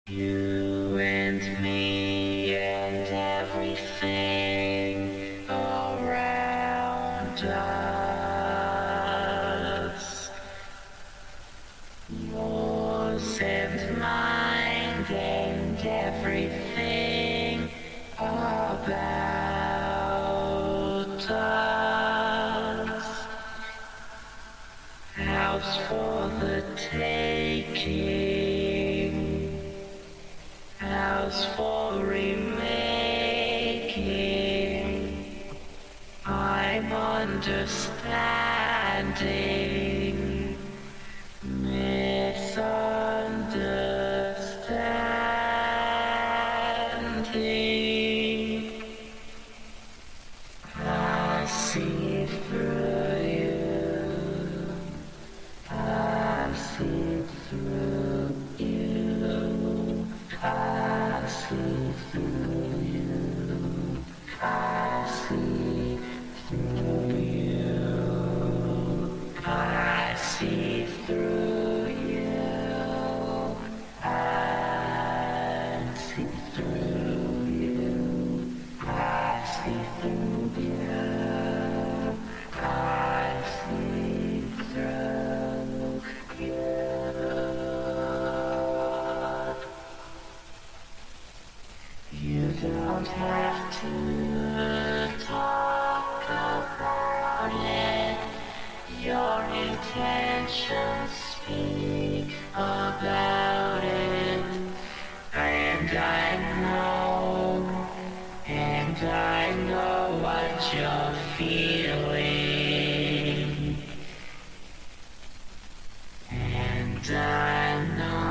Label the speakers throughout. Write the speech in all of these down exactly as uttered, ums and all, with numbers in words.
Speaker 1: You and me and everything around us. Yours and mine and everything about us. House for the taking. House for remaking. I'm understanding. Misunderstanding. I see through you. I see through you. I see through you. I see through you. I see through you. I see through you. I see through you. I see through you. You don't have to talk about it. Your intentions speak about it. And I know, and I know what you're feeling. And I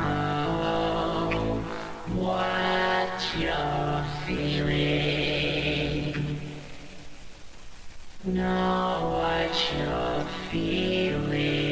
Speaker 1: know what you're feeling. Know what you're feeling.